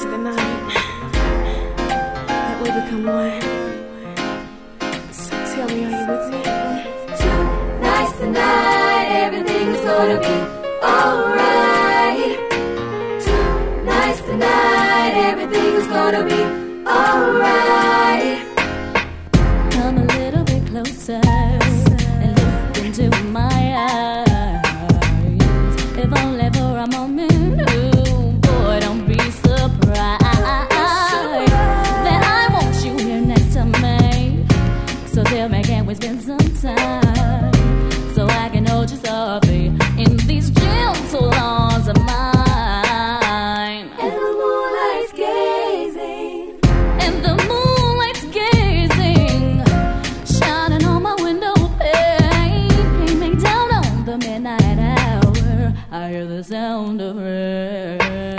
into the night, that we become one. So tell me, are you with me? Tonight's the night, everything's gonna be alright. Tonight's the night, everything's gonna be alright. Come a little bit closer and look into my eyes. If only for a moment, oh boy, don't be surprised that I want you here next to me. So tell me, can we spend some time so I can hold you softly in these gentle arms of mine? And the moonlight's gazing, And the moonlight's gazing, shining on my window pane, beaming down on the midnight hour. I hear the sound of rain.